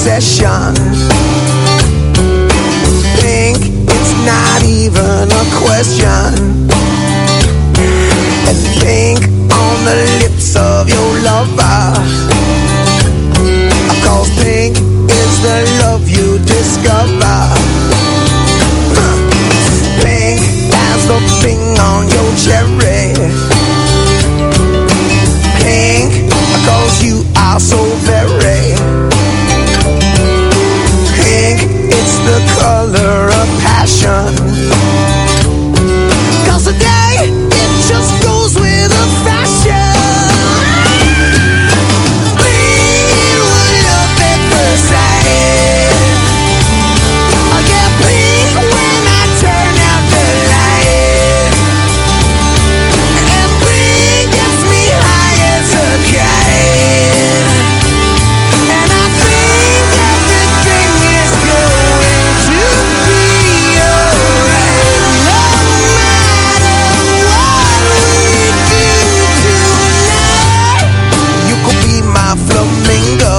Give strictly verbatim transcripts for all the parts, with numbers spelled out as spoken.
obsession. Pink, it's not even a question. And pink on the lips of your lover. Cause pink is the love you discover. Pink as the thing on your cherry. Pink, cause you are so very. Pink, it's the color of passion. Cause today, it just goes with the fashion. Bleed with love at first sight. I get pink when I turn out the light. And pink gets me high as a kite. And I think everything is going to be alright. No matter what we do tonight, you could be my flamingo.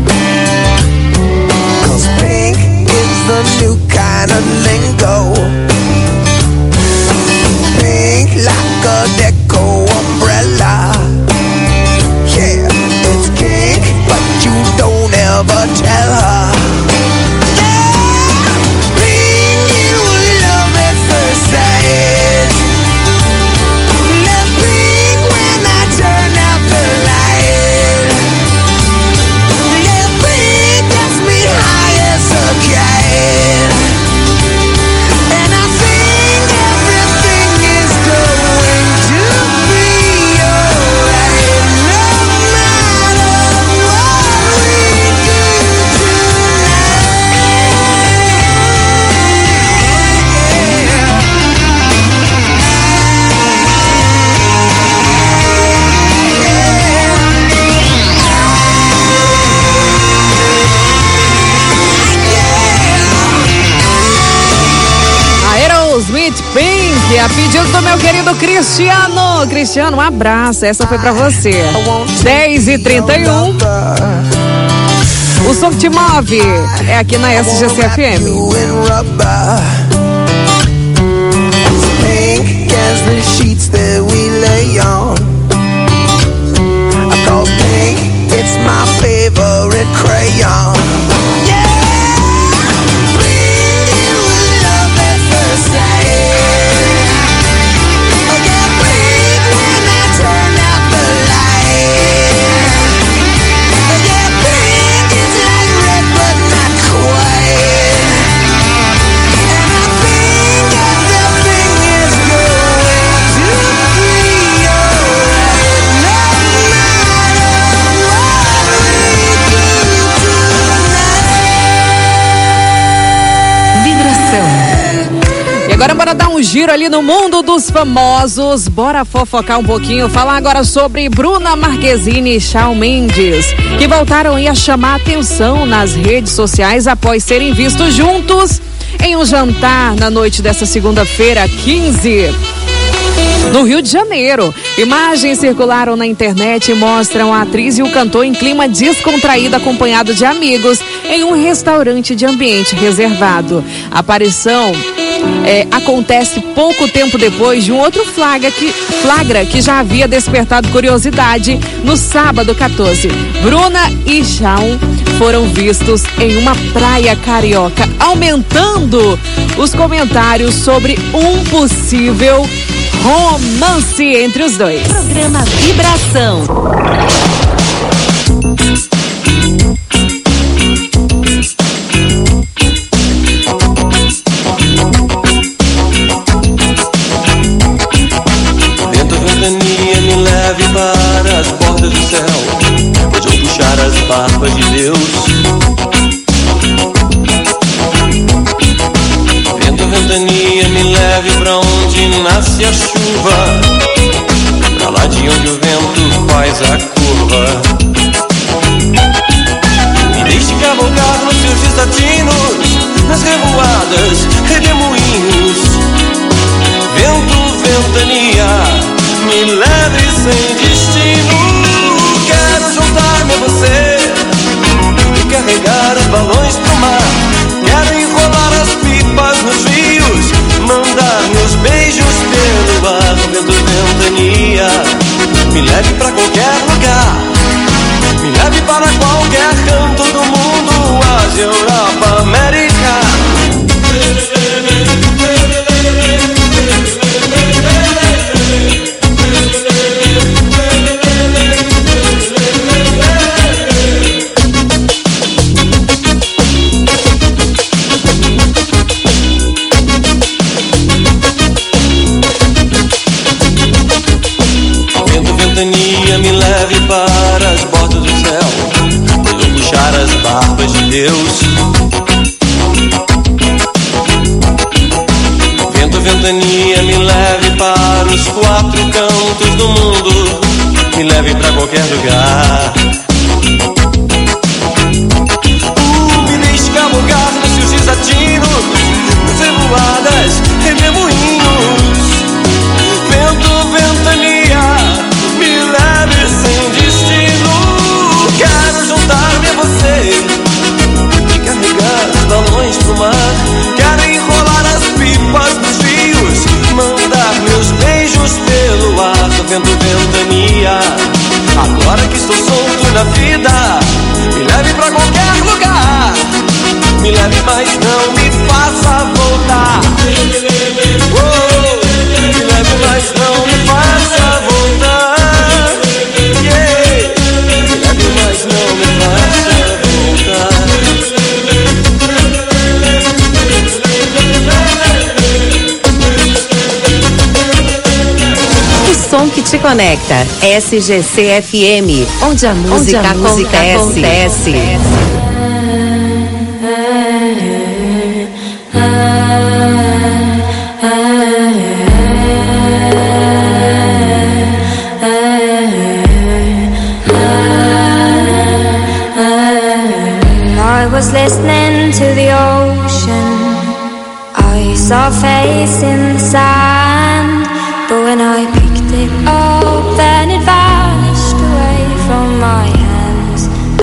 Cause pink is the new kind of lingo. Pink like a deco umbrella. Yeah, it's pink, but you don't ever tell her. Yeah, pink, it was love at first sight. Love pink when I turn out the light. Yeah, pink gets me high as a kite. And I think everything is going to be alright. No matter what we do Aerosmith Pink, a pedido do meu querido Cristiano. Cristiano, um abraço, essa foi pra você. dez e trinta e um. O som que te move é aqui na S G C F M. Pink as the sheets that we lay on. I call pink, it's my favorite crayon. Agora bora dar um giro ali no mundo dos famosos, bora fofocar um pouquinho, falar agora sobre Bruna Marquezine e Shawn Mendes, que voltaram a chamar atenção nas redes sociais após serem vistos juntos em um jantar na noite dessa segunda-feira, quinze, no Rio de Janeiro. Imagens circularam na internet e mostram a atriz e o cantor em clima descontraído, acompanhado de amigos, em um restaurante de ambiente reservado. A aparição é, acontece pouco tempo depois de um outro flagra que, flagra que já havia despertado curiosidade no sábado quatorze. Bruna e Shawn foram vistos em uma praia carioca, aumentando os comentários sobre um possível romance entre os dois. Programa Vibração. Vento, ventania, me leve para as portas do céu, onde eu puxar as barbas de Deus. Vento, ventania, me leve pra onde nasce a chuva, pra lá de onde o vento faz a curva. Me deixe cavalgar nos seus desatinos, nas revoadas, redemoinhos. Vento, ventania, me leve sem destino. Quero juntar-me a você e carregar as leve pra qualquer lugar. Me leve para qualquer canto do mundo, Ásia, Europa, América. Me leve para as bordas do céu, eu puxar as barbas de Deus. Vento, ventania, me leve para os quatro cantos do mundo, me leve para qualquer lugar. Uh, me deixe cavalgar nos seus desatinos, nas revoadas, redemoinhos. Vento, ventania, me leve sem destino. Quero juntar-me a você e carregar os balões pro mar. Quero enrolar as pipas dos rios, mandar meus beijos pelo ar. Vento, ventania, agora que estou solto na vida, me leve pra qualquer lugar. Me leve, mas não me faça voltar. Oh, me leve, mas não me faça voltar. Mas não me faça voltar. O som que te conecta. S G C F M, onde a música, onde a música acontece. acontece. I was listening to the ocean. I saw a face in the sand, but when I picked it up, then it vanished away from my hands.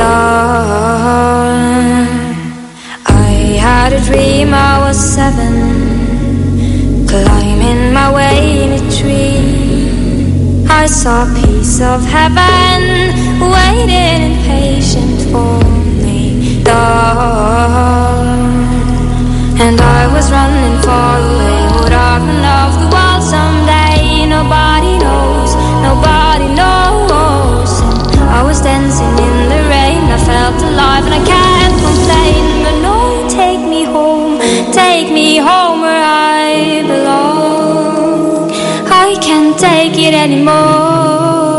Lord, I had a dream I was seven, climbing my way in a tree. I saw a piece of heaven waiting impatient for me, Lord. And I was running far away, would I run off the wall someday? Nobody knows, nobody knows. And I was dancing in the rain, I felt alive and I can't complain. But no, take me home, take me home where I belong. I can't take it anymore.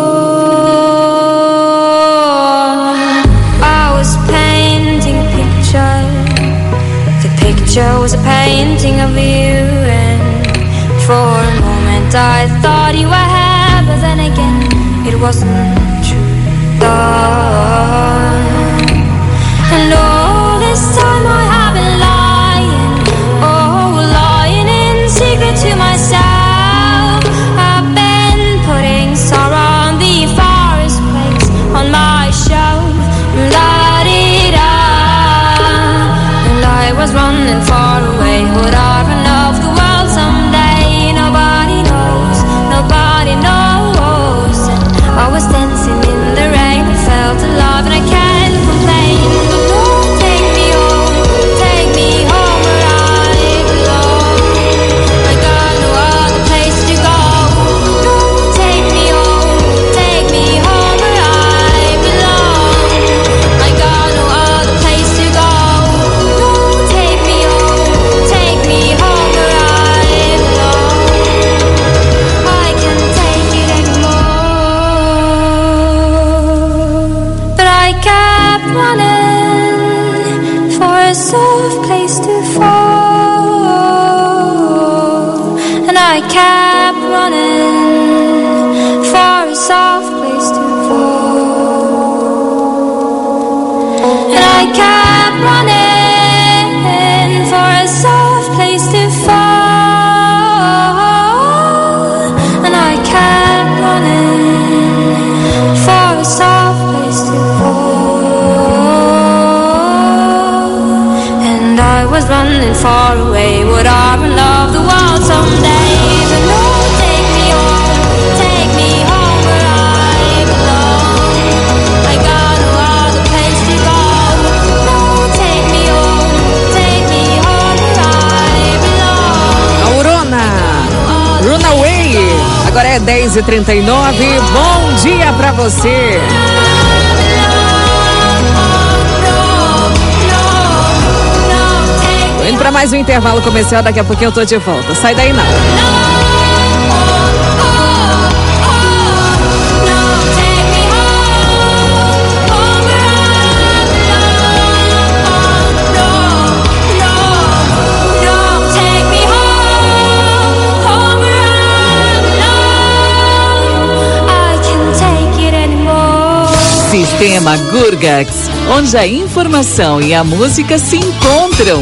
It was a painting of you, and for a moment I thought you were here, but then again it wasn't true, Lord. And all this time I have been lying, oh, lying in secret to myself. I've been putting sorrow on the forest place on my shelf, la-dee-da. And I was running far away, would I run off the world someday? Nobody knows, nobody knows. And I was dancing in the rain, I felt alive and I can't complain. But don't take me home, take me home where I belong. I got no other place to go. Don't take me home, take me home where I belong. I got no other place to go. Don't take me home, take me home where I belong. I can't take it anymore. But I kept running for a soft place to fall. And I kept running for a soft place to fall. And I kept running for a soft place to fall. And I kept running for a soft place to fall. And I was running far away, would I run off the world someday? But no, take me home, take me home where I dez e trinta e nove. Bom dia pra você. Tô indo pra mais um intervalo comercial, daqui a pouquinho eu tô de volta. Sai daí não. Sistema Gurgax, onde a informação e a música se encontram.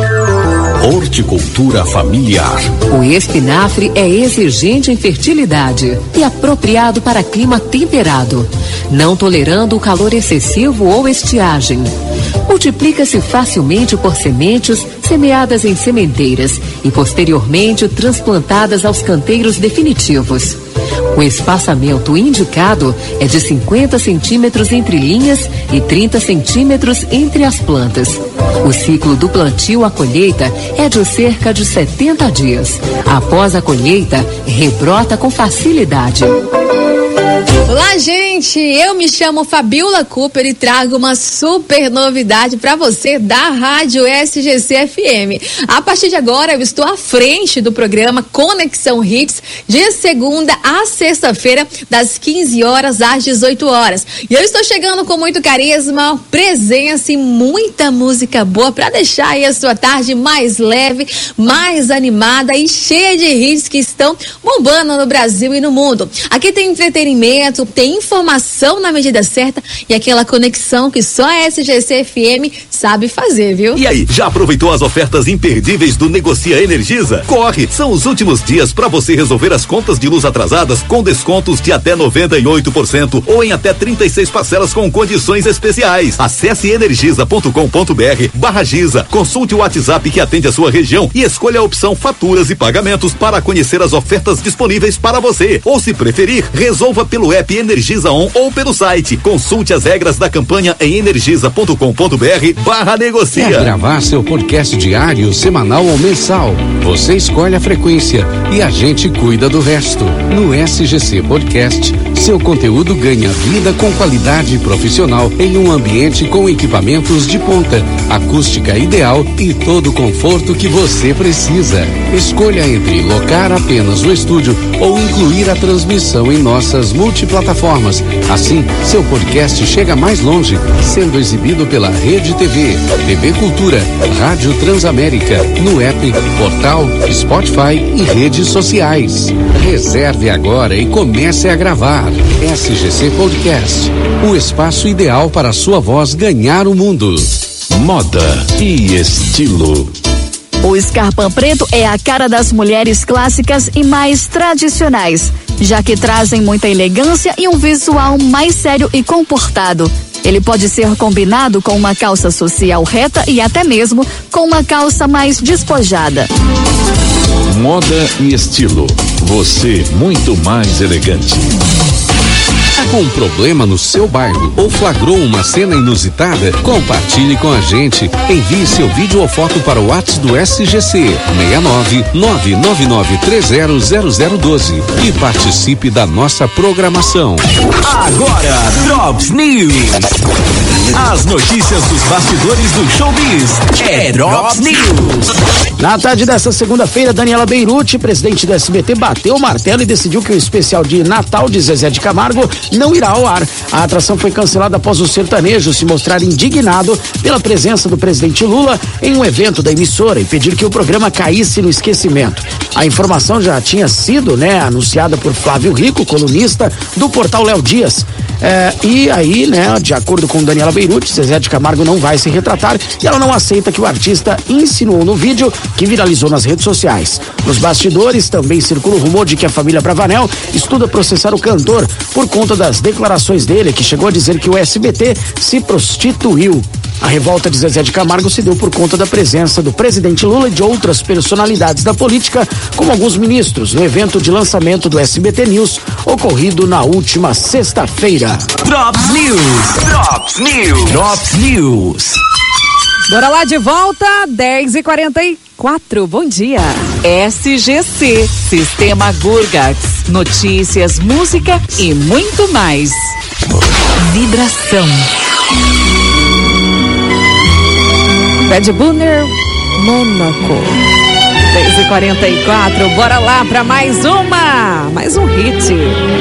Horticultura familiar. O espinafre é exigente em fertilidade e apropriado para clima temperado, não tolerando o calor excessivo ou estiagem. Multiplica-se facilmente por sementes semeadas em sementeiras e posteriormente transplantadas aos canteiros definitivos. O espaçamento indicado é de cinquenta centímetros entre linhas e trinta centímetros entre as plantas. O ciclo do plantio à colheita é de cerca de setenta dias. Após a colheita, rebrota com facilidade. Olá, gente! Eu me chamo Fabiola Cooper e trago uma super novidade para você da Rádio S G C F M. A partir de agora, eu estou à frente do programa Conexão Hits, de segunda a sexta-feira, das quinze horas às dezoito horas. E eu estou chegando com muito carisma, presença e muita música boa para deixar aí a sua tarde mais leve, mais animada e cheia de hits que estão bombando no Brasil e no mundo. Aqui tem entretenimento, tem informação na medida certa e aquela conexão que só a S G C F M sabe fazer, viu? E aí, já aproveitou as ofertas imperdíveis do Negocia Energisa? Corre! São os últimos dias para você resolver as contas de luz atrasadas com descontos de até noventa e oito por cento ou em até trinta e seis parcelas com condições especiais. Acesse energisa ponto com ponto br barra Giza, consulte o WhatsApp que atende a sua região e escolha a opção faturas e pagamentos para conhecer as ofertas disponíveis para você. Ou, se preferir, resolva pelo app Energisa On ou pelo site. Consulte as regras da campanha em energisa ponto com ponto br barra negocia. Quer gravar seu podcast diário, semanal ou mensal? Você escolhe a frequência e a gente cuida do resto. No S G C Podcast, seu conteúdo ganha vida com qualidade profissional em um ambiente com equipamentos de ponta, acústica ideal e todo o conforto que você precisa. Escolha entre locar apenas o estúdio ou incluir a transmissão em nossas multiplataformas. Assim, seu podcast chega mais longe, sendo exibido pela Rede T V, T V Cultura, Rádio Transamérica, no app, portal, Spotify e redes sociais. Reserve agora e comece a gravar. S G C Podcast, o espaço ideal para a sua voz ganhar o mundo. Moda e estilo. O Scarpa Preto é a cara das mulheres clássicas e mais tradicionais, já que trazem muita elegância e um visual mais sério e comportado. Ele pode ser combinado com uma calça social reta e até mesmo com uma calça mais despojada. Moda e estilo. Você muito mais elegante. Está com um problema no seu bairro ou flagrou uma cena inusitada? Compartilhe com a gente. Envie seu vídeo ou foto para o WhatsApp do S G C seis nove nove nove nove três zero zero zero um dois e participe da nossa programação. Agora, Drops News. As notícias dos bastidores do showbiz. É Drops News. Na tarde desta segunda-feira, Daniela Beirute, presidente do S B T, bateu o martelo e decidiu que o especial de Natal de Zezé de Camargo não irá ao ar. A atração foi cancelada após o sertanejo se mostrar indignado pela presença do presidente Lula em um evento da emissora e pedir que o programa caísse no esquecimento. A informação já tinha sido, né, anunciada por Flávio Rico, colunista do portal Léo Dias. É, e aí, né, de acordo com Daniela Beirute, Zezé de Camargo não vai se retratar e ela não aceita que o artista insinuou no vídeo que viralizou nas redes sociais. Nos bastidores também circula o rumor de que a família Bravanel estuda processar o cantor por conta das declarações dele, que chegou a dizer que o S B T se prostituiu. A revolta de Zezé de Camargo se deu por conta da presença do presidente Lula e de outras personalidades da política, como alguns ministros, no evento de lançamento do S B T News, ocorrido na última sexta-feira. Drops News. Drops News. Drops News. Bora lá de volta, dez e quarenta e quatro. Bom dia. S G C, Sistema Gurgax, notícias, música e muito mais. Vibração. Bad Bunner, Mônaco. seis e quarenta e quatro, bora lá pra mais uma, mais um hit.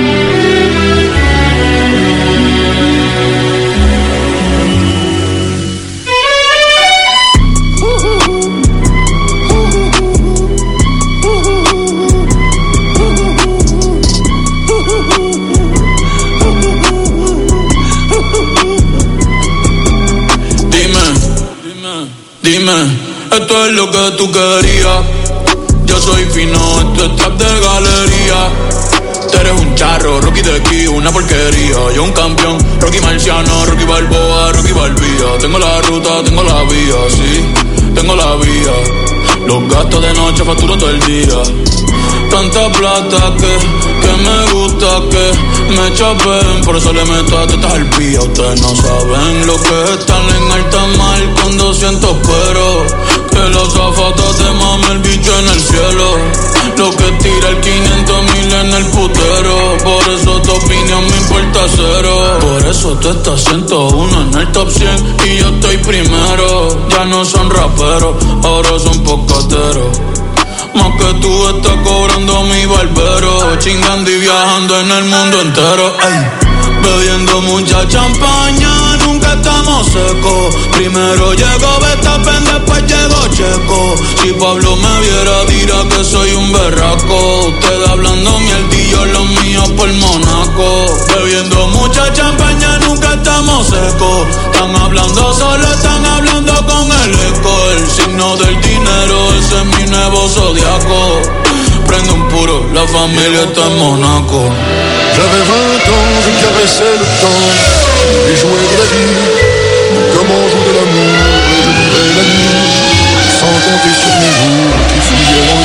Dime, esto es lo que tú querías. Yo soy fino, esto es trap de galería. Tú eres un charro, Rocky de aquí, una porquería. Yo un campeón, Rocky Marciano, Rocky Balboa, Rocky Balbía. Tengo la ruta, tengo la vía, sí, tengo la vía. Los gastos de noche facturo todo el día. Tanta plata que, que me gusta que me chapen. Por eso le meto a tetas al pía. Ustedes no saben lo que están en alta mar con doscientos pero que los zapatos te mame el bicho en el cielo. Lo que tira el quinientos mil en el putero. Por eso tu opinión me importa cero. Por eso tú estás ciento uno en el top cien y yo estoy primero. Ya no son raperos, ahora son pocateros. Más que tú estás cobrando mi barbero. Chingando y viajando en el mundo entero. Ay, bebiendo mucha champaña, nunca estamos secos. Primero llegó Verstappen, después llegó Checo. Si Pablo me viera dirá que soy un berraco. Ustedes hablando mierdillo, los míos por Monaco. Bebiendo mucha champaña, nunca estamos secos. Están hablando solo, están hablando con el eco. El signo del dinero, ese es mi nuevo zodiaco. Prende un puro, la familia está en Monaco. J'avais vingt ans, je caressais le temps et jouais de la vie comme on joue de l'amour. Et je vivais la nuit sans compter sur mes jours qui fuyaient dans le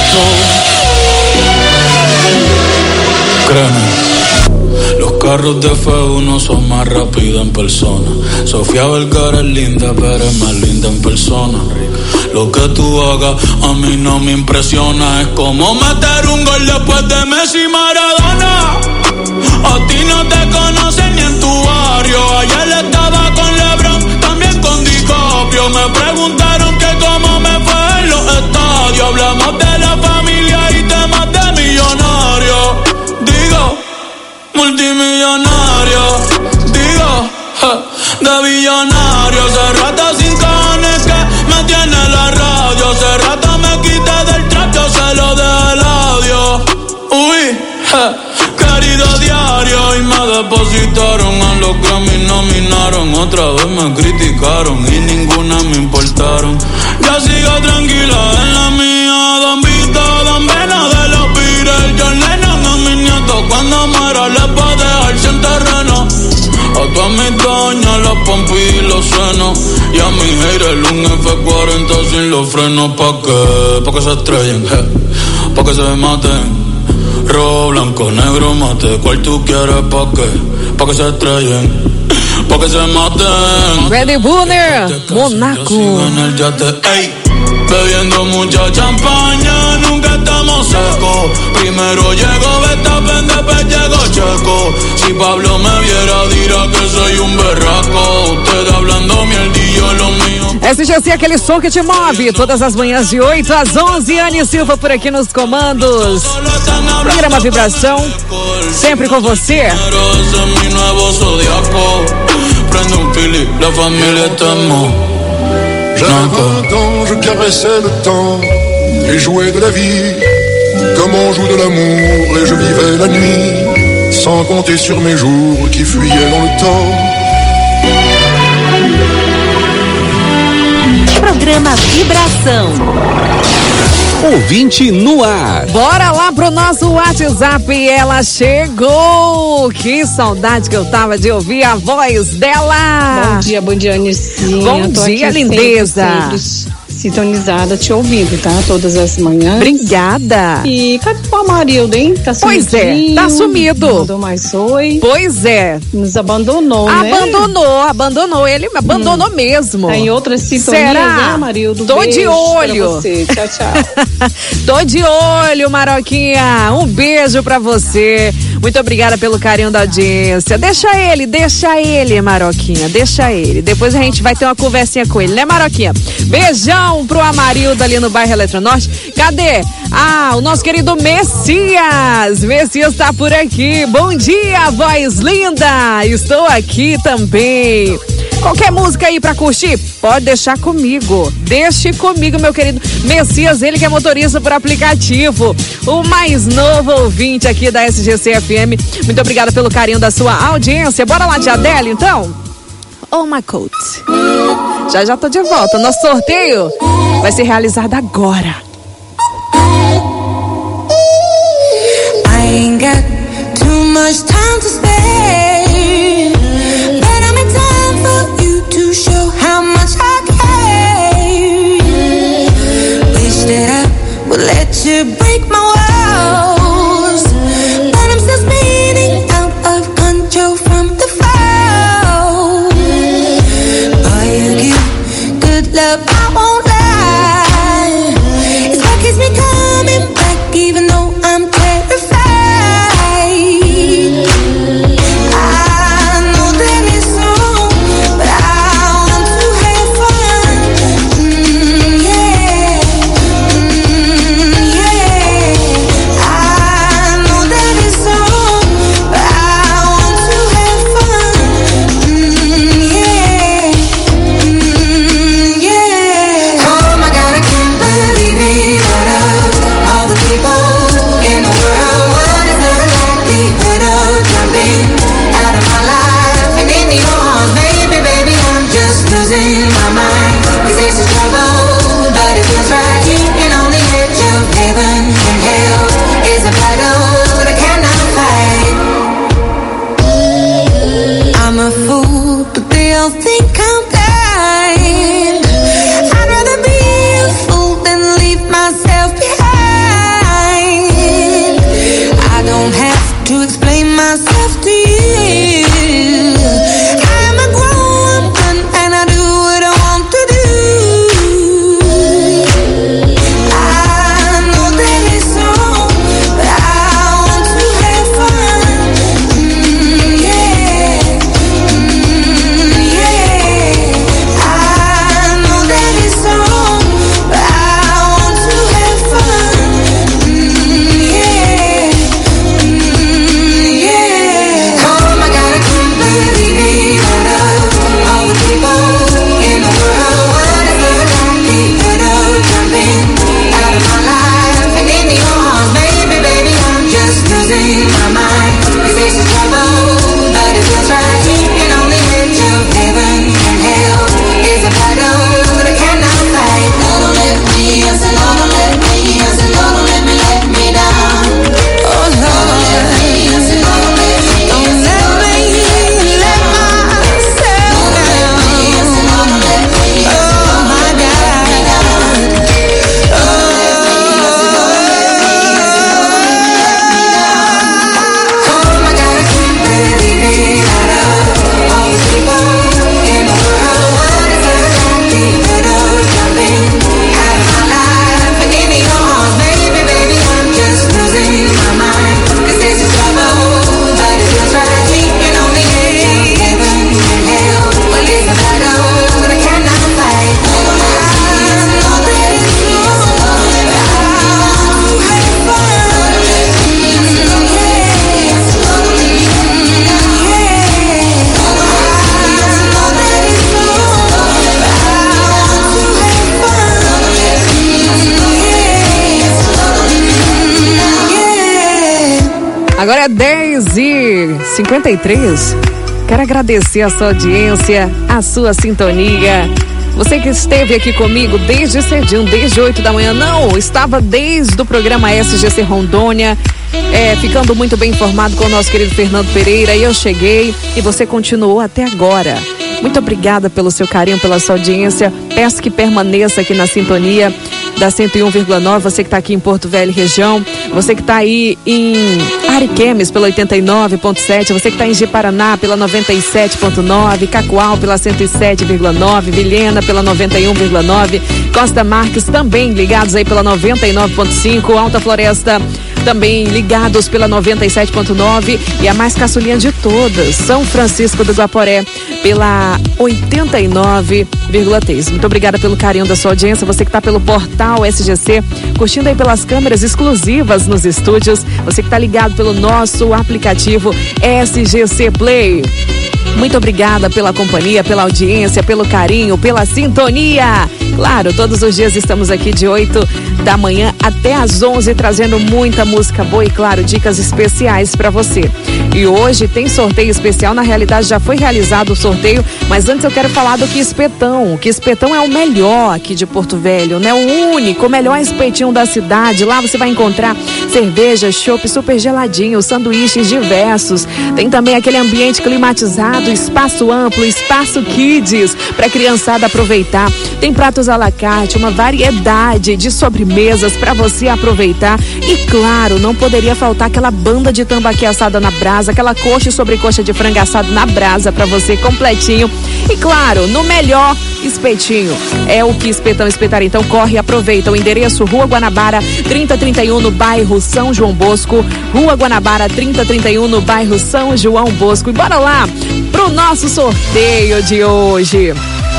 temps. Créeme, los carros de F uno son más rápidos en persona. Sofía Vergara es linda, pero es más linda en persona. Lo que tú hagas a mí no me impresiona. Es como meter un gol después de Messi y Maradona. A ti no te conocen ni en tu barrio. Ayer estaba con LeBron, también con DiCaprio. Me preguntaron que cómo me fue en los estadios. Hablamos de la familia y temas de millonarios. Digo, multimillonario. Digo, ja, de billonario. Hace rato sin cojones que me tiene la radio. Hace rato me quité del trap, yo se lo dejé el audio. Uy, ja. Querido diario y me depositaron a los Grammy, nominaron. Otra vez me criticaron y ninguna me importaron. Ya sigo tranquila en la mía. Don Vito, Don Vena de los Beatles, John Lennon a mis nietos. Cuando muera les va a dejar sin terreno. A todas mis doñas, las pompis y los senos. Y a mi haters un F cuarenta sin los frenos. ¿Pa' qué? Pa' que se estrellen, je. Pa' que se maten. Rojo, blanco, negro, mate. ¿Cuál tú quieres? ¿Pa' qué? Pa' que se estrellen, pa' que se maten. Bad Bunner, Monaco. En el yate, ey. Bebiendo mucha champaña, nunca estamos secos. Primero llegó Verstappen, después llegó Checo. Si Pablo me viera dirá que soy un berraco. Ustedes hablando mierdillo, lo mío. S G C, aquele som que te move, todas as manhãs de oito às onze. Anny Silva por aqui nos comandos. Programa Vibração, sempre com você. J'avais vingt ans, je caressais le temps et jouais de la vie comme on joue de l'amour. Et je vivais la nuit sans compter sur mes jours qui fuyaient dans le temps. Programa Vibração. Ouvinte no ar. Bora lá pro nosso WhatsApp, ela chegou. Que saudade que eu tava de ouvir a voz dela. Bom dia, bom dia, Anicinha. Bom dia, lindeza. Sempre, sempre, sintonizada, te ouvindo, tá? Todas as manhãs. Obrigada. E cadê o Amarildo, hein? Tá Pois é, tá sumido. Mandou mais oi. Pois é. Nos abandonou, né? Abandonou, abandonou. Ele abandonou hum. mesmo. Tá em outras sintonias, Será? né, Amarildo? Tô Beijo de olho. pra você. Tchau, tchau. Tô de olho, Maroquinha. Um beijo pra você. Muito obrigada pelo carinho da audiência. Deixa ele, deixa ele, Maroquinha. Deixa ele. Depois a gente vai ter uma conversinha com ele, né, Maroquinha? Beijão pro Amarildo ali no bairro Eletronorte. Cadê? Ah, o nosso querido Messias. Messias tá por aqui. Bom dia, voz linda. Estou aqui também. Qualquer música aí pra curtir, pode deixar comigo. Deixe comigo, meu querido Messias, ele que é motorista por aplicativo. O mais novo ouvinte aqui da S G C F M. Muito obrigada pelo carinho da sua audiência. Bora lá de Adele, então? Oh, my coat. Já já tô de volta. Nosso sorteio vai ser realizado agora. I ain't got too much time to spare, but I'm in time for you to show how much I care. Wish that I would let you break my walls, but I'm still spinning out of control from the fall. Boy, you give good love, I won't lie. It's what keeps me coming back, even though I'm terrified. I know that it's wrong, but I want to have fun. Mm, yeah, mm, yeah. I know that it's wrong, but I want to have fun. Mm, yeah, mm, yeah. Oh my God, I can't believe it. Out of all the people in the world, what is the likelihood of jumping out of my life and into your arms, baby, baby? I'm just losing my mind. 'Cause this is trouble, but it feels right. And on the edge of heaven and hell is a battle that I cannot fight. I'm a fool, but they all think I'm blind. I'd rather be a fool than leave myself behind. I don't have to explain myself to you. I'm a grown woman and I do what I want to do. I know that it's wrong, but I want to have fun. Mm, yeah, mm, yeah. I know that it's wrong, but I want to have fun. Mm, yeah, mm, yeah. Oh my God, I can't believe it. Out of all the people in the world, what is the likelihood of jumping out of my life and into your arms, baby, baby? I'm just losing my mind. 'Cause this is trouble, but it feels right. And on the edge of heaven and hell is a battle that I cannot fight. No, don't let me, I said, no, don't let me, I said, no, don't let me let me down. Oh, no, don't let me, I said, no, don't let me, don't let me let myself down. Oh my God, oh my God, I can't believe it. Out of all the people in the world, what is the likelihood of jumping out of my life and into your arms, baby, baby? I'm just losing my mind. 'Cause this is trouble, but it feels right. And on the edge of heaven and hell, well, it's a battle that I cannot fight. I know that it's wrong, but I want to have fun. Mm, yeah, mm, yeah. I know that it's wrong, but I want to have fun. Mm, yeah. Agora é dez e cinquenta e três. Quero agradecer a sua audiência, a sua sintonia. Você que esteve aqui comigo desde cedinho, desde oito da manhã. Não, estava desde o programa S G C Rondônia, é, ficando muito bem informado com o nosso querido Fernando Pereira. E eu cheguei e você continuou até agora. Muito obrigada pelo seu carinho, pela sua audiência. Peço que permaneça aqui na sintonia da cento e um vírgula nove, você que está aqui em Porto Velho região, você que está aí em Ariquemes pela oitenta e nove ponto sete, você que está em Ji-Paraná pela noventa e sete ponto nove, Cacoal pela cento e sete vírgula nove, Vilhena pela noventa e um vírgula nove, Costa Marques também ligados aí pela noventa e nove ponto cinco, Alta Floresta também ligados pela noventa e sete ponto nove e a mais caçulinha de todas, São Francisco do Guaporé pela oitenta e nove vírgula três. Muito obrigada pelo carinho da sua audiência, você que está pelo portal S G C, curtindo aí pelas câmeras exclusivas nos estúdios, você que está ligado pelo nosso aplicativo S G C Play. Muito obrigada pela companhia, pela audiência, pelo carinho, pela sintonia. Claro, todos os dias estamos aqui de oito da manhã até às onze, trazendo muita música boa e, claro, dicas especiais para você. E hoje tem sorteio especial, na realidade já foi realizado o sorteio, mas antes eu quero falar do Quispetão. O Quispetão é o melhor aqui de Porto Velho, né? O único, o melhor espetinho da cidade. Lá você vai encontrar cerveja, chopp super geladinho, sanduíches diversos. Tem também aquele ambiente climatizado, espaço amplo, espaço kids para criançada aproveitar. Tem pratos à la carte, uma variedade de sobremesas para você aproveitar. E claro, não poderia faltar aquela banda de tambaqui assada na brasa, aquela coxa e sobrecoxa de frango assado na brasa para você completinho. E claro, no melhor espetinho é o Quispetão Espetaria. Então corre e aproveita. O endereço: Rua Guanabara trinta trinta e um, no bairro São João Bosco. Rua Guanabara trinta trinta e um, no bairro São João Bosco. E bora lá pro nosso sorteio de hoje.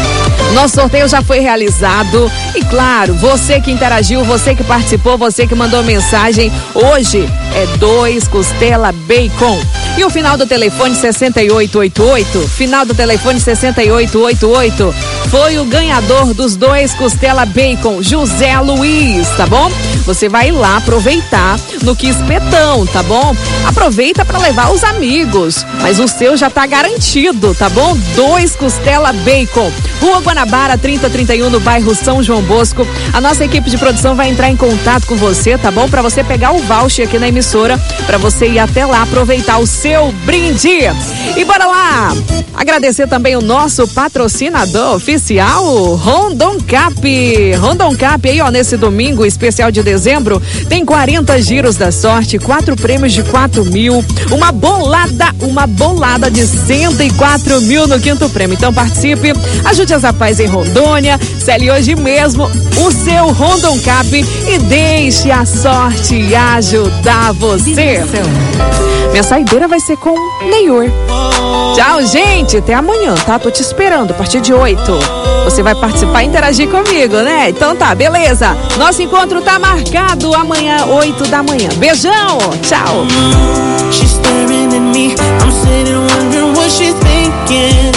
Nosso sorteio já foi realizado e, claro, você que interagiu, você que participou, você que mandou mensagem, hoje é dois costela bacon. E o final do telefone sessenta e oito oitenta e oito, final do telefone sessenta e oito oitenta e oito, foi o ganhador dos dois costela bacon, José Luiz, tá bom? Você vai lá aproveitar no Quispetão, tá bom? Aproveita para levar os amigos, mas o seu já tá garantido, tá bom? Dois costela bacon, Rua Guanabara trinta trinta e um, no bairro São João Bosco. A nossa equipe de produção vai entrar em contato com você, tá bom? Para você pegar o voucher aqui na emissora, para você ir até lá aproveitar o seu brinde. E bora lá! Agradecer também o nosso patrocinador oficial, Rondon Cap. Rondon Cap aí, ó, nesse domingo especial de dezembro, tem quarenta giros da sorte, quatro prêmios de quatro mil, uma bolada, uma bolada de cento e quatro mil no quinto prêmio. Então participe, ajude as rapazes em Rondônia, cele hoje mesmo o seu Rondon Cap e deixe a sorte ajudar você. Minha saideira vai ser com Neior. Tchau, gente. Até amanhã, tá? Tô te esperando a partir de oito. Você vai participar e interagir comigo, né? Então tá, beleza. Nosso encontro tá marcado amanhã, oito da manhã. Beijão. Tchau. She's staring at me. I'm sitting wondering what she's thinking.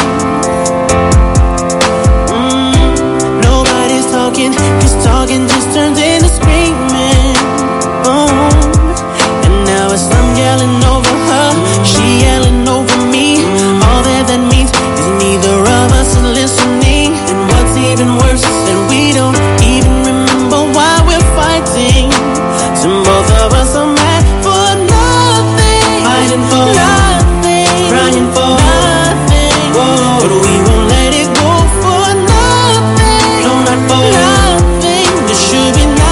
Mm, nobody's talking. This talking just turns into screaming. Oh, and now it's I'm yelling over her. She yelling over me. All that that means is neither of us is listening. And what's even worse is that we don't even remember why we're fighting. So both of us are mad for nothing, fighting for nothing, crying for nothing. Whoa. But we won't let it go for nothing. No, not for nothing. There should be nothing.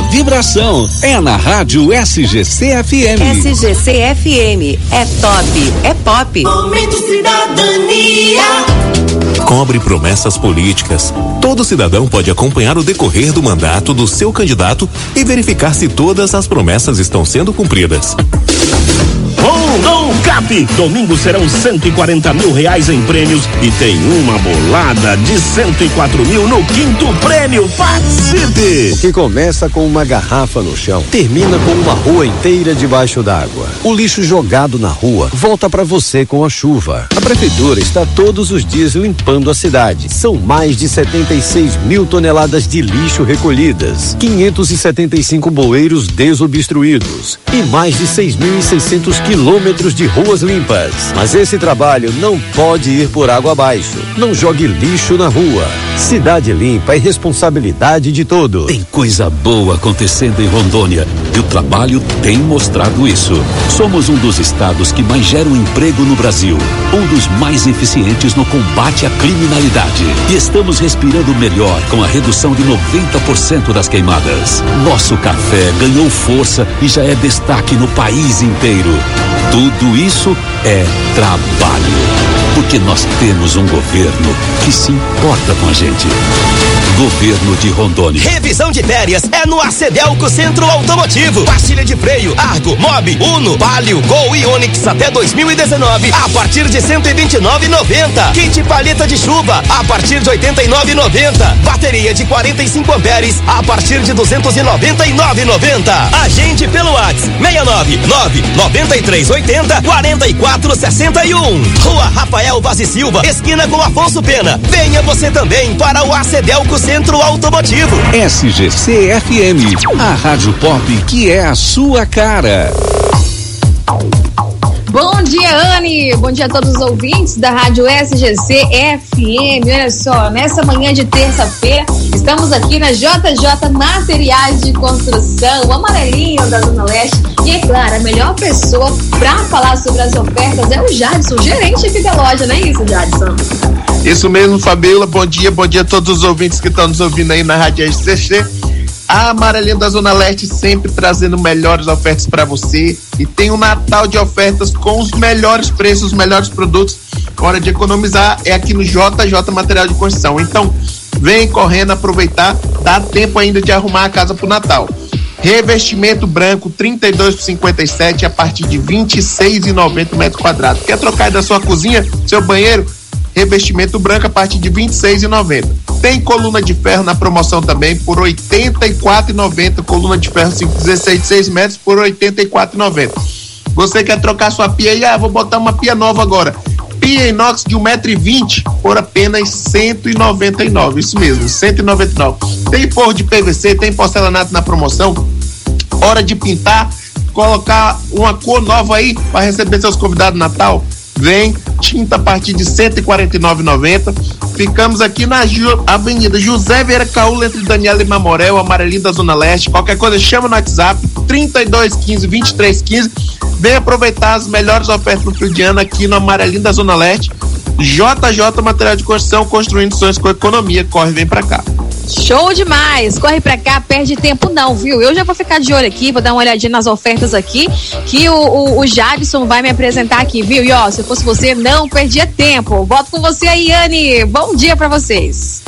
vibração é na Rádio S G C F M. S G C F M é top, é pop. Momento Cidadania. Cobre promessas políticas. Todo cidadão pode acompanhar o decorrer do mandato do seu candidato e verificar se todas as promessas estão sendo cumpridas. Rondon Cap. Domingo serão cento e quarenta mil reais em prêmios e tem uma bolada de cento e quatro mil no quinto prêmio. Participe! O que começa com uma garrafa no chão, termina com uma rua inteira debaixo d'água. O lixo jogado na rua volta para você com a chuva. A prefeitura está todos os dias limpando a cidade. São mais de setenta e seis mil toneladas de lixo recolhidas, quinhentos e setenta e cinco bueiros desobstruídos e mais de seis mil e seiscentos quilômetros de ruas limpas. Mas esse trabalho não pode ir por água abaixo. Não jogue lixo na rua. Cidade limpa é responsabilidade de todos. Tem coisa boa acontecendo em Rondônia e o trabalho tem mostrado isso. Somos um dos estados que mais geram emprego no Brasil, um dos mais eficientes no combate à criminalidade. E estamos respirando melhor com a redução de noventa por cento das queimadas. Nosso café ganhou força e já é destaque no país inteiro. Tudo isso é trabalho. Porque nós temos um governo que se importa com a gente. Governo de Rondônia. Revisão de férias é no Acedelco Centro Automotivo. Pastilha de freio, Argo, Mob, Uno, Palio, Gol e Onix até dois mil e dezenove a partir de cento e vinte e nove reais e noventa centavos. Kit paleta de chuva a partir de oitenta e nove reais e noventa centavos. Bateria de quarenta e cinco amperes a partir de duzentos e noventa e nove reais e noventa centavos. Agende pelo WhatsApp seis nove nove nove três oito zero quatro quatro seis um. Rua Rafael Vaz e Silva, esquina com Afonso Pena. Venha você também para o Acedelco Centro Automotivo. S G C F M, a rádio pop que é a sua cara. Bom dia, Anne. Bom dia a todos os ouvintes da Rádio S G C F M. Olha só, nessa manhã de terça-feira, estamos aqui na J J Materiais de Construção, o amarelinho da Zona Leste. E é claro, a melhor pessoa para falar sobre as ofertas é o Jadson, gerente aqui da loja, não é isso, Jadson? Isso mesmo, Fabiola. Bom dia, bom dia a todos os ouvintes que estão nos ouvindo aí na Rádio S G C. A Amarelinha da Zona Leste sempre trazendo melhores ofertas para você. E tem um Natal de ofertas com os melhores preços, os melhores produtos. Hora de economizar é aqui no J J Material de Construção. Então, vem correndo aproveitar. Dá tempo ainda de arrumar a casa pro Natal. Revestimento branco trinta e dois por cinquenta e sete a partir de vinte e seis reais e noventa metros quadrados. Quer trocar da sua cozinha, seu banheiro? Revestimento branco a partir de vinte e seis reais e noventa centavos. Tem coluna de ferro na promoção também por oitenta e quatro reais e noventa centavos. Coluna de ferro dezesseis de seis metros por oitenta e quatro reais e noventa centavos. Você quer trocar sua pia aí? Ah, vou botar uma pia nova agora. Pia inox de um metro e vinte por apenas cento e noventa e nove reais. Isso mesmo, cento e noventa e nove reais. Tem forro de P V C, tem porcelanato na promoção. Hora de pintar, colocar uma cor nova aí para receber seus convidados no Natal. Vem, tinta a partir de cento e quarenta e nove reais e noventa centavos. Ficamos aqui na Ju, Avenida José Vieira Caúla, entre Daniela e Mamoré, o amarelinho da Zona Leste. Qualquer coisa, chama no WhatsApp trinta e dois quinze, vinte e três quinze. Vem aproveitar as melhores ofertas do fim de ano aqui no amarelinho da Zona Leste. J J Material de Construção, construindo sonhos com economia. Corre, vem pra cá. Show demais! Corre pra cá, perde tempo não, viu? Eu já vou ficar de olho aqui, vou dar uma olhadinha nas ofertas aqui, que o, o, o Jadson vai me apresentar aqui, viu? E ó, se eu fosse você, não perdia tempo. Volto com você aí, Anne. Bom dia pra vocês.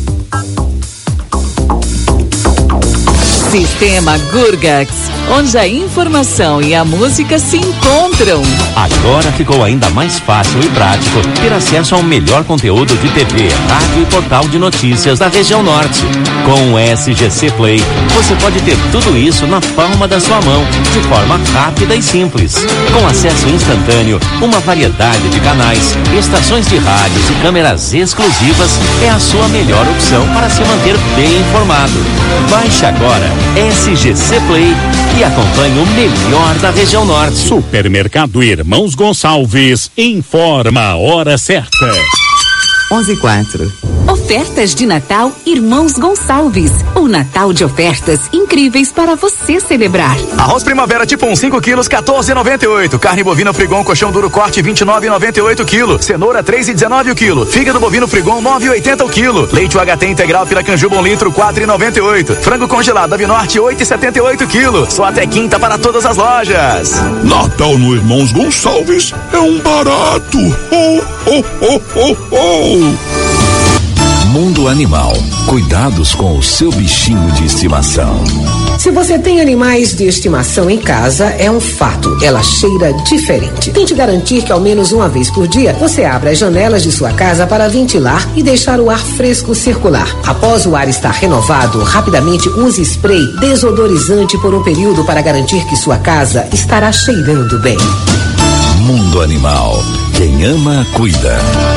Sistema Gurgax, onde a informação e a música se encontram. Agora ficou ainda mais fácil e prático ter acesso ao melhor conteúdo de T V, rádio e portal de notícias da região norte. Com o S G C Play, você pode ter tudo isso na palma da sua mão, de forma rápida e simples. Com acesso instantâneo, uma variedade de canais, estações de rádios e câmeras exclusivas, é a sua melhor opção para se manter bem informado. Baixe agora S G C Play e acompanhe o melhor da região norte. Supermercado Irmãos Gonçalves informa a hora certa. onze e quatro. Ofertas de Natal Irmãos Gonçalves. O Natal de ofertas incríveis para você celebrar. Arroz Primavera tipo um, cinco quilos, quatorze e noventa e oito. Carne bovina Frigon colchão duro corte, vinte e nove e noventa e oito quilo. Cenoura, três e dezenove o quilo. Fígado bovino Frigon, nove e oitenta o quilo. Leite U H T integral Piracanjuba um litro, quatro e noventa e oito. Frango congelado Ave Norte, oito e setenta e oito quilo. Só até quinta para todas as lojas. Natal no Irmãos Gonçalves é um barato. Oh, oh, oh, oh, oh. Mundo Animal. Cuidados com o seu bichinho de estimação. Se você tem animais de estimação em casa, é um fato. Ela cheira diferente. Tente garantir que ao menos uma vez por dia você abra as janelas de sua casa para ventilar e deixar o ar fresco circular. Após o ar estar renovado, rapidamente use spray desodorizante por um período para garantir que sua casa estará cheirando bem. Mundo Animal. Quem ama, cuida.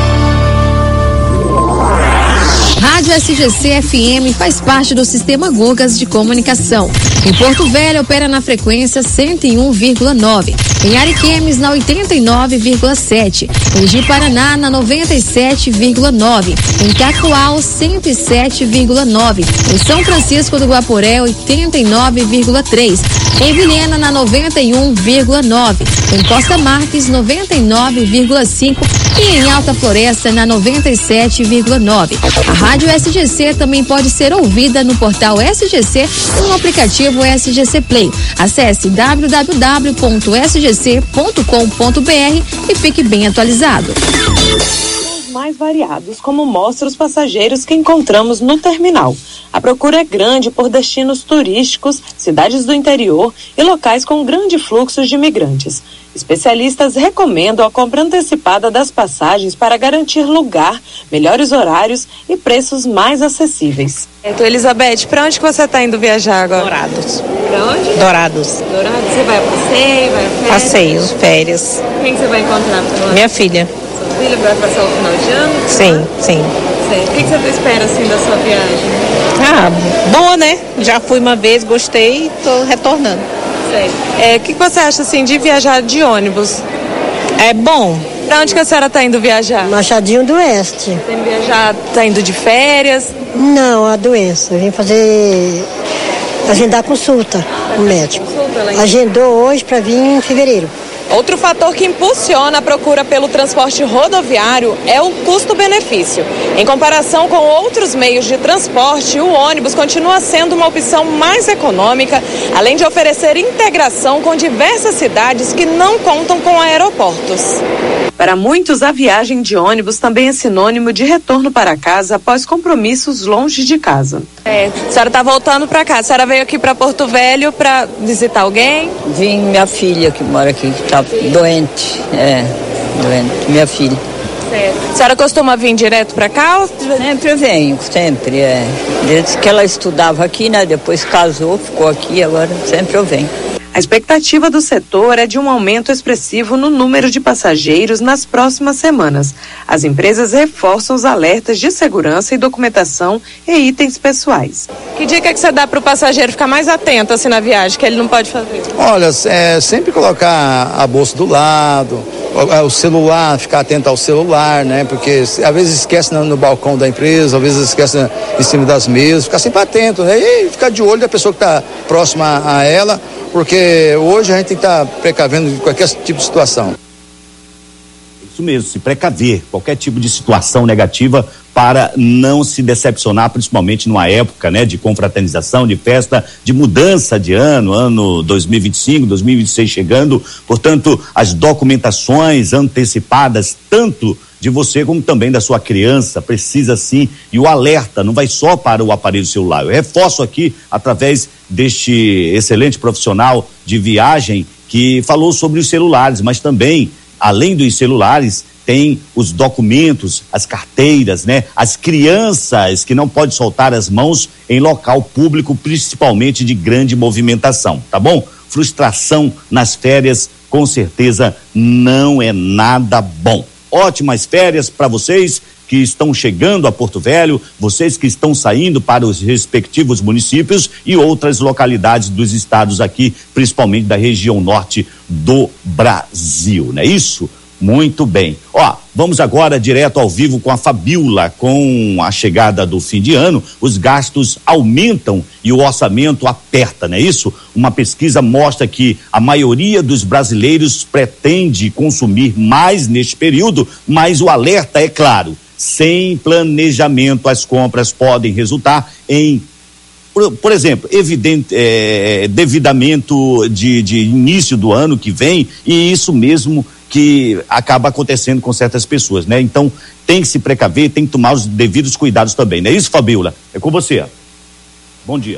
Rádio S G C F M faz parte do Sistema Gugas de Comunicação. Em Porto Velho opera na frequência cento e um vírgula nove. Em Ariquemes na oitenta e nove vírgula sete. Em Ji-Paraná na noventa e sete vírgula nove. Em Cacoal cento e sete vírgula nove. Em São Francisco do Guaporé oitenta e nove vírgula três. Em Vilhena na noventa e um vírgula nove. Em Costa Marques noventa e nove vírgula cinco. E em Alta Floresta na noventa e sete vírgula nove. A Rádio S G C também pode ser ouvida no portal S G C e no aplicativo S G C Play. Acesse w w w ponto s g c ponto com ponto b r e fique bem atualizado. Mais variados, como mostra os passageiros que encontramos no terminal. A procura é grande por destinos turísticos, cidades do interior e locais com grande fluxo de imigrantes. Especialistas recomendam a compra antecipada das passagens para garantir lugar, melhores horários e preços mais acessíveis. Então, Elizabeth, para onde que você está indo viajar agora? Dourados. Para onde? Dourados. Dourados. Você vai a passeio, vai a férias? Passeio, férias. Quem que você vai encontrar por lá? Minha filha. Sua filha vai passar o final de ano? Sim, tá? sim. Certo. O que que você espera assim da sua viagem? Ah, boa, né? Já fui uma vez, gostei, tô retornando. É, o que, que você acha assim de viajar de ônibus? É bom. Pra onde que a senhora tá indo viajar? Machadinho do Oeste. Tá indo viajar, tá indo de férias? Não, a doença. Eu vim fazer. agendar consulta com o médico. Agendou hoje para vir em fevereiro. Outro fator que impulsiona a procura pelo transporte rodoviário é o custo-benefício. Em comparação com outros meios de transporte, o ônibus continua sendo uma opção mais econômica, além de oferecer integração com diversas cidades que não contam com aeroportos. Para muitos, a viagem de ônibus também é sinônimo de retorno para casa após compromissos longe de casa. É, a senhora está voltando para cá. A senhora veio aqui para Porto Velho para visitar alguém? Vim minha filha que mora aqui, que está doente. É, doente, minha filha. Certo. A senhora costuma vir direto para cá? Ou... Sempre eu venho, sempre, é. Desde que ela estudava aqui, né? Depois casou, ficou aqui, agora sempre eu venho. A expectativa do setor é de um aumento expressivo no número de passageiros nas próximas semanas. As empresas reforçam os alertas de segurança e documentação e itens pessoais. Que dica que você dá para o passageiro ficar mais atento assim na viagem, que ele não pode fazer? Olha, é sempre colocar a bolsa do lado, o celular, ficar atento ao celular, né? Porque às vezes esquece no, no balcão da empresa, às vezes esquece na, em cima das mesas, ficar sempre atento, né? E ficar de olho da pessoa que está próxima a ela, porque hoje a gente tem que estar precavendo de qualquer tipo de situação. Isso mesmo, se precaver qualquer tipo de situação negativa para não se decepcionar, principalmente numa época, né, de confraternização, de festa, de mudança de ano, ano dois mil e vinte e cinco, dois mil e vinte e seis chegando. Portanto, as documentações antecipadas, tanto de você como também da sua criança, precisa sim, e o alerta não vai só para o aparelho celular. Eu reforço aqui, através deste excelente profissional de viagem que falou sobre os celulares, mas também, além dos celulares, tem os documentos, as carteiras, né? As crianças que não podem soltar as mãos em local público, principalmente de grande movimentação, tá bom? Frustração nas férias, com certeza, não é nada bom. Ótimas férias para vocês que estão chegando a Porto Velho, vocês que estão saindo para os respectivos municípios e outras localidades dos estados aqui, principalmente da região norte do Brasil, não é isso? Muito bem. Ó, vamos agora direto ao vivo com a Fabiola. Com a chegada do fim de ano, os gastos aumentam e o orçamento aperta, não é isso? Uma pesquisa mostra que a maioria dos brasileiros pretende consumir mais neste período, mas o alerta é claro: sem planejamento, as compras podem resultar em, por, por exemplo, evidente, é, devidamento de, de início do ano que vem, e isso mesmo que acaba acontecendo com certas pessoas, né? Então, tem que se precaver, tem que tomar os devidos cuidados também, não é isso, Fabiola? É com você. Bom dia.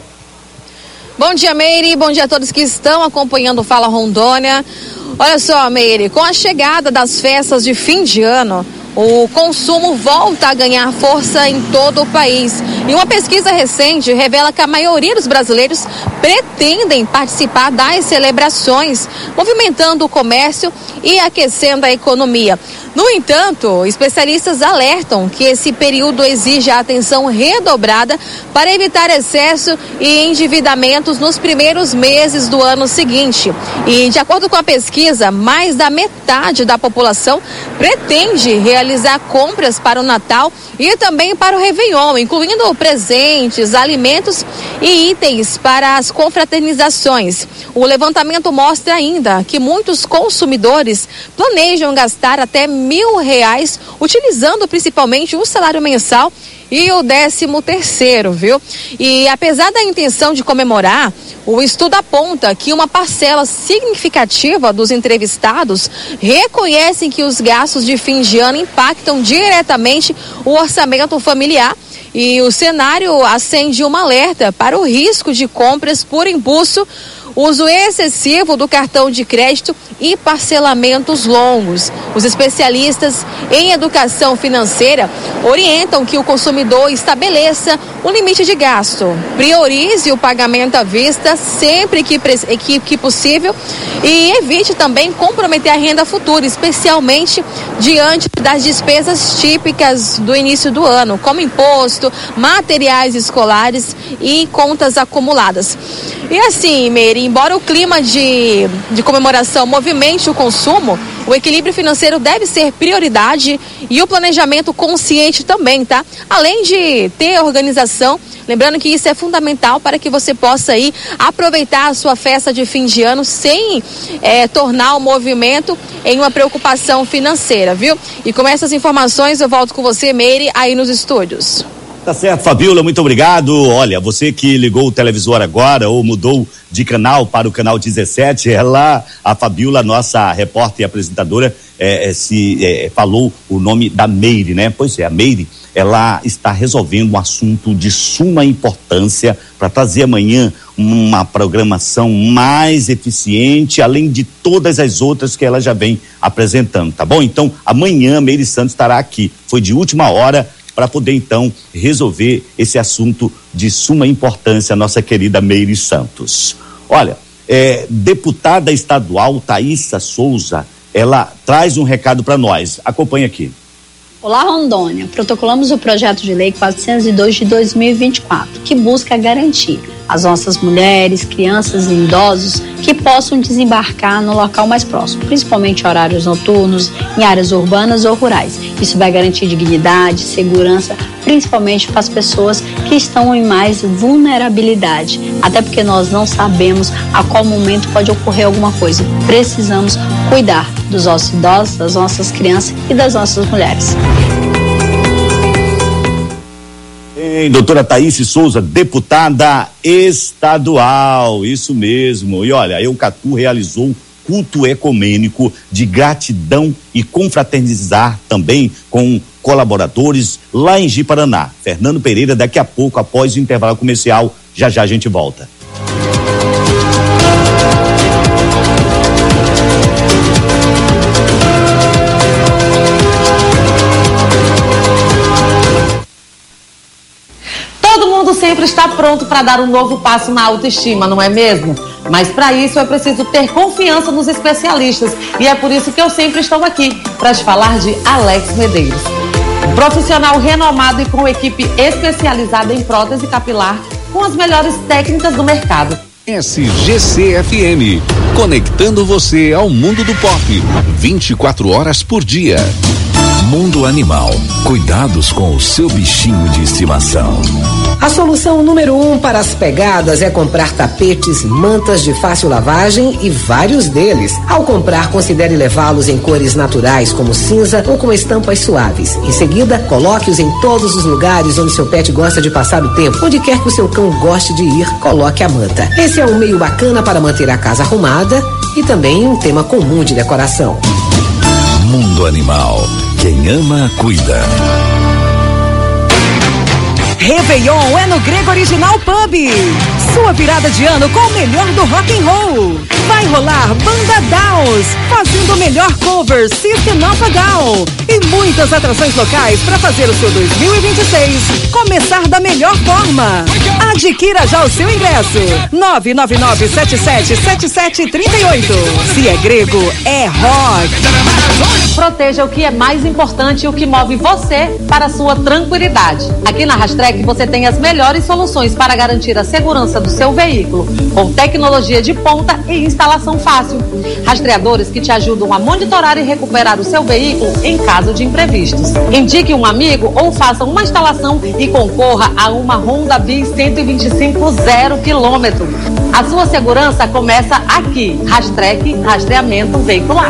Bom dia, Meire. Bom dia a todos que estão acompanhando o Fala Rondônia. Olha só, Meire, com a chegada das festas de fim de ano, o consumo volta a ganhar força em todo o país. E uma pesquisa recente revela que a maioria dos brasileiros pretendem participar das celebrações, movimentando o comércio e aquecendo a economia. No entanto, especialistas alertam que esse período exige a atenção redobrada para evitar excesso e endividamentos nos primeiros meses do ano seguinte. E, de acordo com a pesquisa, mais da metade da população pretende realizar compras para o Natal e também para o Réveillon, incluindo presentes, alimentos e itens para as confraternizações. O levantamento mostra ainda que muitos consumidores planejam gastar até mil reais, utilizando principalmente o salário mensal e o décimo terceiro, viu? E apesar da intenção de comemorar, o estudo aponta que uma parcela significativa dos entrevistados reconhecem que os gastos de fim de ano impactam diretamente o orçamento familiar. E o cenário acende uma alerta para o risco de compras por impulso, uso excessivo do cartão de crédito e parcelamentos longos. Os especialistas em educação financeira orientam que o consumidor estabeleça um limite de gasto, priorize o pagamento à vista sempre que, que, que possível e evite também comprometer a renda futura, especialmente diante das despesas típicas do início do ano, como imposto, materiais escolares e contas acumuladas. E assim, Meire, embora o clima de, de comemoração movimente o consumo, o equilíbrio financeiro deve ser prioridade e o planejamento consciente também, tá? Além de ter organização, lembrando que isso é fundamental para que você possa aí aproveitar a sua festa de fim de ano sem é, tornar o movimento em uma preocupação financeira, viu? E com essas informações eu volto com você, Meire, aí nos estúdios. Tá certo, Fabiola, muito obrigado. Olha, você que ligou o televisor agora ou mudou de canal para o canal dezessete, ela, a Fabiola, nossa repórter e apresentadora, é, é, se é, falou o nome da Meire, né? Pois é, a Meire, ela está resolvendo um assunto de suma importância para trazer amanhã uma programação mais eficiente, além de todas as outras que ela já vem apresentando, tá bom? Então, amanhã a Meire Santos estará aqui. Foi de última hora para poder então resolver esse assunto de suma importância, a nossa querida Meire Santos. Olha, é, deputada estadual Thaísa Souza, ela traz um recado para nós. Acompanhe aqui. Olá, Rondônia. Protocolamos o projeto de lei quatrocentos e dois de dois mil e vinte e quatro, que busca garantir às nossas mulheres, crianças e idosos que possam desembarcar no local mais próximo, principalmente em horários noturnos, em áreas urbanas ou rurais. Isso vai garantir dignidade, segurança, principalmente para as pessoas que estão em mais vulnerabilidade, até porque nós não sabemos a qual momento pode ocorrer alguma coisa. Precisamos cuidar dos nossos idosos, das nossas crianças e das nossas mulheres. Em doutora Thaísa Souza, deputada estadual, isso mesmo. E olha, a Eucatu realizou culto ecumênico de gratidão e confraternizar também com colaboradores lá em Ji-Paraná. Fernando Pereira, daqui a pouco, após o intervalo comercial, já já a gente volta. Todo mundo sempre está pronto para dar um novo passo na autoestima, não é mesmo? Mas para isso é preciso ter confiança nos especialistas e é por isso que eu sempre estou aqui para te falar de Alex Medeiros. Um profissional renomado e com equipe especializada em prótese capilar com as melhores técnicas do mercado. S G C F M, conectando você ao mundo do pop, vinte e quatro horas por dia. Mundo Animal, cuidados com o seu bichinho de estimação. A solução número um para as pegadas é comprar tapetes, mantas de fácil lavagem e vários deles. Ao comprar, considere levá-los em cores naturais, como cinza ou com estampas suaves. Em seguida, coloque-os em todos os lugares onde seu pet gosta de passar o tempo. Onde quer que o seu cão goste de ir, coloque a manta. Esse é um meio bacana para manter a casa arrumada e também um tema comum de decoração. Mundo Animal, quem ama, cuida. Réveillon é no Grego Original Pub. Sua virada de ano com o melhor do rock and roll. Vai rolar Banda Downs, fazendo o melhor cover System of a Down. E muitas atrações locais para fazer o seu dois mil e vinte e seis começar da melhor forma. Adquira já o seu ingresso. nove nove nove sete sete sete sete três oito. Se é grego, é rock. Proteja o que é mais importante e o que move você para a sua tranquilidade. Aqui na Rastrec você tem as melhores soluções para garantir a segurança do seu veículo, com tecnologia de ponta e instalação fácil. Rastreadores que te ajudam a monitorar e recuperar o seu veículo em caso de imprevistos. Indique um amigo ou faça uma instalação e concorra a uma Honda Bis cento e vinte e cinco zero quilômetro. A sua segurança começa aqui. Rastrec, rastreamento veicular.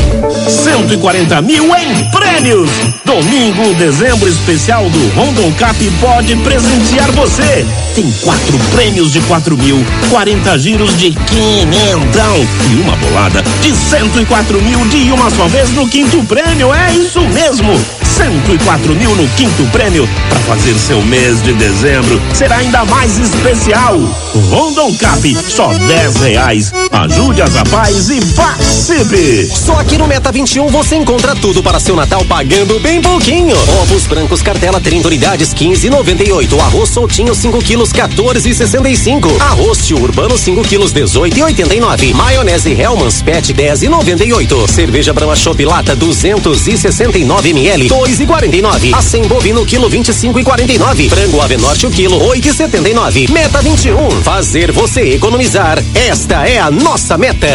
cento e quarenta mil em prêmios. Domingo, dezembro especial do Rondon Cap pode presentear você. Tem quatro prêmios de quatro mil, quarenta giros de quinhentão e uma bolada de cento e quatro mil de uma só vez no quinto prêmio. É isso mesmo. cento e quatro mil no quinto prêmio para fazer seu mês de dezembro ser ainda mais especial. Rondon Cap, só dez reais. Ajude as rapazes e participe. Só aqui no Meta vinte e um você encontra tudo para seu Natal pagando bem pouquinho. Ovos brancos cartela trinta unidades quinze e noventa e oito. Arroz soltinho cinco quilos quatorze e sessenta e cinco. Arroz tio urbano cinco quilos dezoito e oitenta e nove. Maionese Hellmann's Pet dez e noventa e oito. Cerveja Brahma Chopp Lata duzentos e sessenta e nove mililitros dois e quarenta e nove. Acém bovino quilo vinte e cinco e quarenta e nove. Frango Avenorte o quilo oito e setenta e nove. Meta vinte e um, fazer você economizar. Esta é a nossa meta.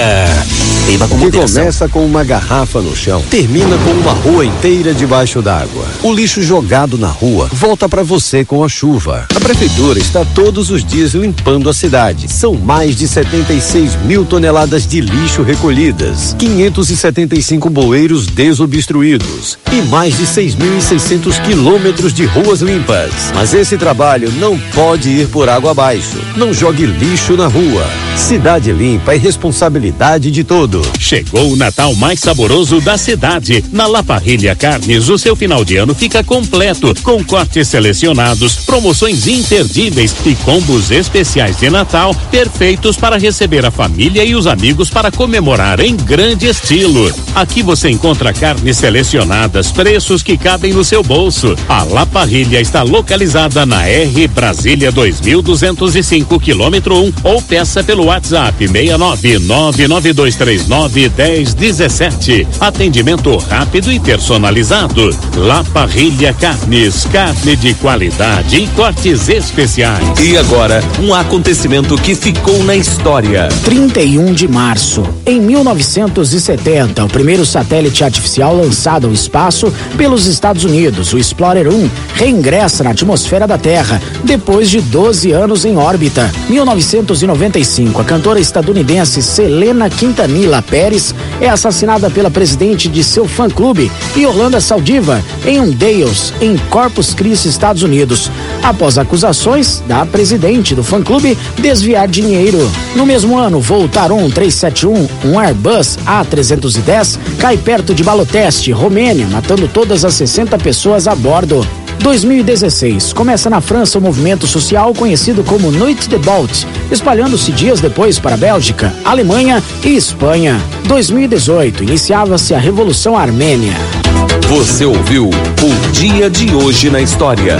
Que começa com uma garrafa no chão, termina com uma rua inteira debaixo d'água. O lixo jogado na rua volta para você com a chuva. A prefeitura está todos os dias limpando a cidade. São mais de setenta e seis mil toneladas de lixo recolhidas, quinhentos e setenta e cinco bueiros desobstruídos e mais de seis mil e seiscentos quilômetros de ruas limpas. Mas esse trabalho não pode ir por água abaixo. Não jogue lixo na rua. Cidade limpa é responsabilidade de todos. Chegou o Natal mais saboroso da cidade. Na La Parrilla Carnes, o seu final de ano fica completo, com cortes selecionados, promoções imperdíveis e combos especiais de Natal, perfeitos para receber a família e os amigos para comemorar em grande estilo. Aqui você encontra carnes selecionadas, preços que cabem no seu bolso. A La Parrilla está localizada na R Brasília dois mil duzentos e cinco, quilômetro um, ou peça pelo WhatsApp seis nove nove nove dois três nove dez dezessete. Atendimento rápido e personalizado. La Parrilla Carnes, carne de qualidade e cortes especiais. E agora, um acontecimento que ficou na história. trinta e um de março. Em mil novecentos e setenta, o primeiro satélite artificial lançado ao espaço pelos Estados Unidos, o Explorer um, reingressa na atmosfera da Terra, depois de doze anos em órbita. mil novecentos e noventa e cinco, a cantora estadunidense Selena Quintanilla Pérez é assassinada pela presidente de seu fã-clube, Yolanda Saldiva, em um Dales, em Corpus Christi, Estados Unidos, após acusações da presidente do fã-clube desviar dinheiro. No mesmo ano, o voo Taron trezentos e setenta e um, um Airbus A trezentos e dez, cai perto de Baloteste, Romênia, matando todas as sessenta pessoas a bordo. dois mil e dezesseis, começa na França o movimento social conhecido como Nuit de Bolt, espalhando-se dias depois para Bélgica, Alemanha e Espanha. dois mil e dezoito, iniciava-se a Revolução Armênia. Você ouviu o Dia de Hoje na História.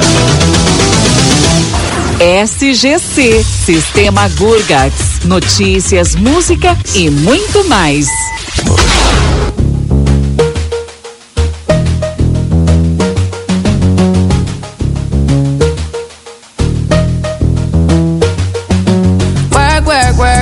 S G C, Sistema Gurgax, notícias, música e muito mais. Work, work, work.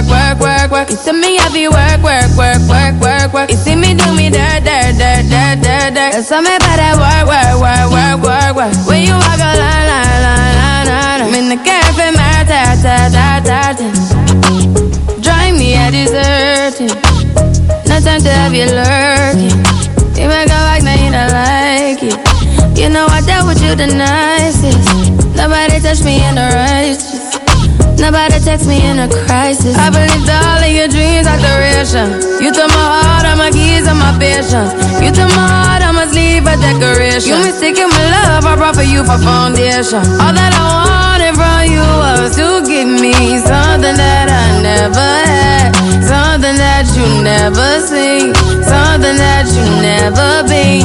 something about that work, work, work, work, work, work. When you walk a line, line, line, line, line. I'm in the cafe, my ta, ta, ta, ta, ta. Drive me a deserting. No time to have you lurking. You make a like, now you don't like it. You know I dealt with you the nicest. Nobody touched me in the righteous. Nobody text me in a crisis. I believed all of your dreams are duration. You took my heart, all my keys, and my patience. You took my heart, I must leave a decoration. You mistaken my love, I brought for you for foundation. All that I wanted from you was to give me something that I never had, something that you never seen, something that you never been.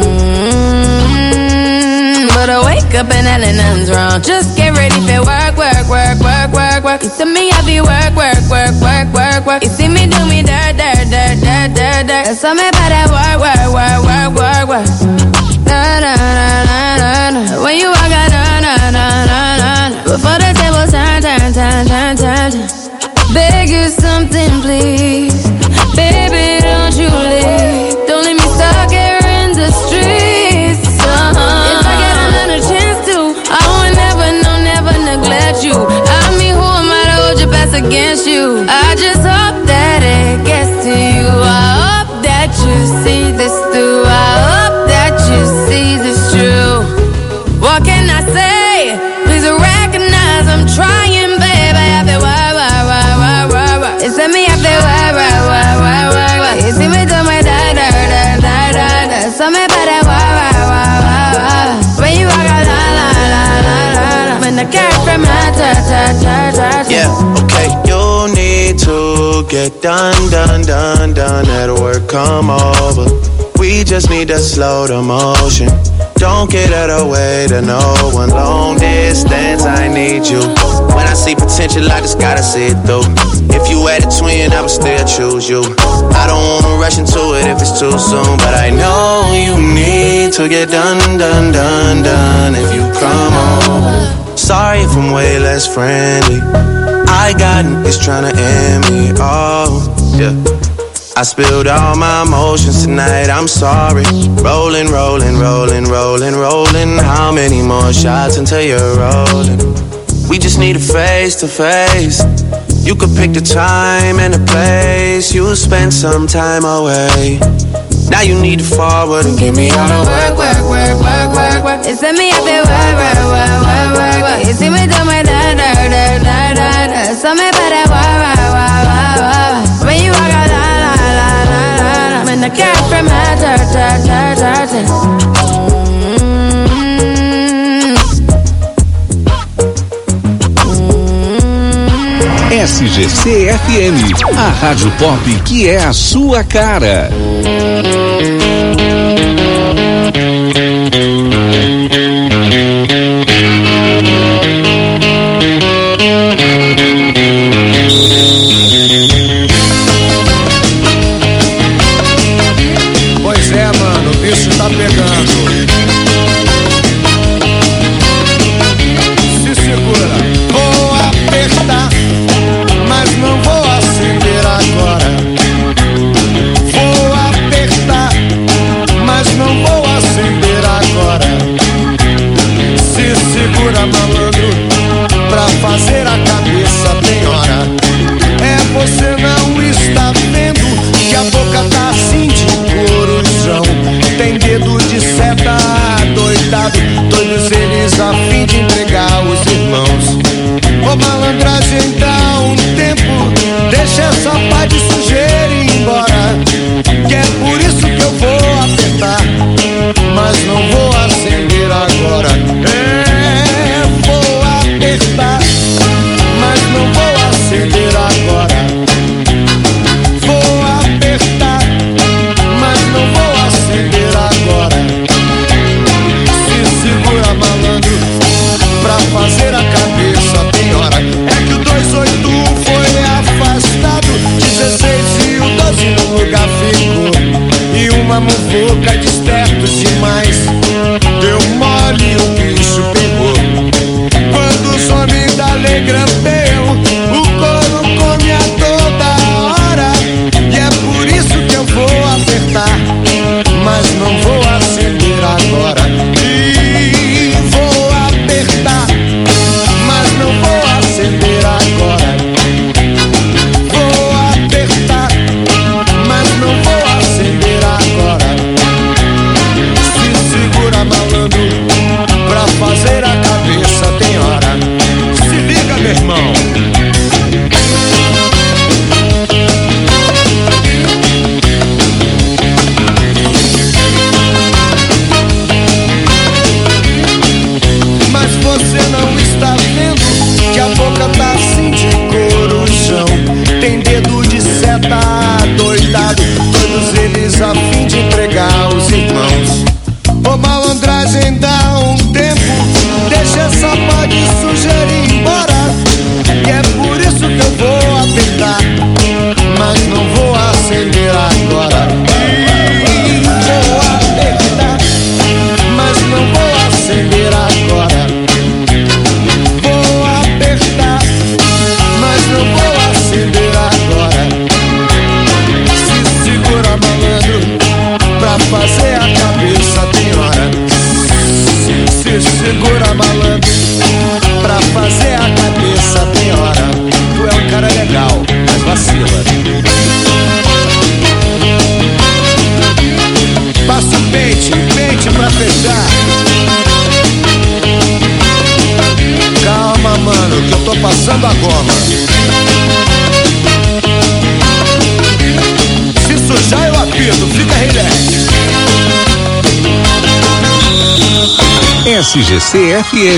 Mm-hmm. But I wake up and hell and nothing's wrong. Just get ready for work, work, work, work, work, work. You see me, I be work, work, work, work, work, work. You see me do me dirt, dirt, dirt, dirt, dirt, dirt. There's something about that work, work, work, work, work, work. Na na na na na na. When you walk out, na na na na na. Before the table turn, turn, turn, turn, turn, turn. Beg you something, please, baby, don't you leave. Don't leave me stuck here in the streets. Uh-huh. If I get another chance to, I would never, no, never neglect you. I mean, who am I to hold your best against you? I just hope that it gets to you. I hope that you see this through. I hope that you see this true. What can I say? Please recognize I'm trying, baby. I've been why, why, why, why, why, why. It's me, I've been why, why, why, why, why, why. You see me do my da, da, da, da, da, da. Something about that why, why, why, why, why. When you walk out, la, la, la, la, la, la. When the car from my ta, ta, ta, ta, ta. Yeah, okay. You need to get done, done, done, done. At work, come over. We just need to slow the motion. Don't get out of the way to no one. Long distance, I need you. When I see potential, I just gotta see it through. If you had a twin, I would still choose you. I don't wanna rush into it if it's too soon, but I know you need to get done, done, done, done. If you come over, sorry if I'm way less friendly. I got niggas tryna end me. Oh, yeah. I spilled all my emotions tonight, I'm sorry. Rolling, rolling, rolling, rolling, rolling. How many more shots until you're rolling? We just need a face to face. You could pick the time and the place. You'll spend some time away. Now you need to forward and give me all the work, work, work, work, work, work. It's me, I feel work, work, work, work, work, work. You see me do my da, da, da, da, da, da. Something about that work, work, work, work, work. When you walk out, la, la, la, la, la, la. When the cat from my ta, ta, ta, ta, ta. S G C F M, a rádio pop que é a sua cara. Pois é, mano, o bicho tá pegando. Se segura, vou apertar, mas não vou acender agora. Vou apertar, mas não vou acender agora. Se segura, malandro, pra fazer a cabeça tem hora. É você não está vendo que a boca tá assim de corujão. Tem dedo de seta doidado, todos eles a fim de entregar os irmãos. Ô malandragem, dá um tempo, deixa essa pá de sujeira ir embora. Que é por isso que eu vou apertar, mas não vou acender agora. É, vou apertar, segura, malandro, pra fazer a cabeça tem hora. Tu é um cara legal, mas vacila. Passa o pente, pente pra fechar. Calma, mano, que eu tô passando a goma. Se sujar eu apito, fica relax. S G C F M.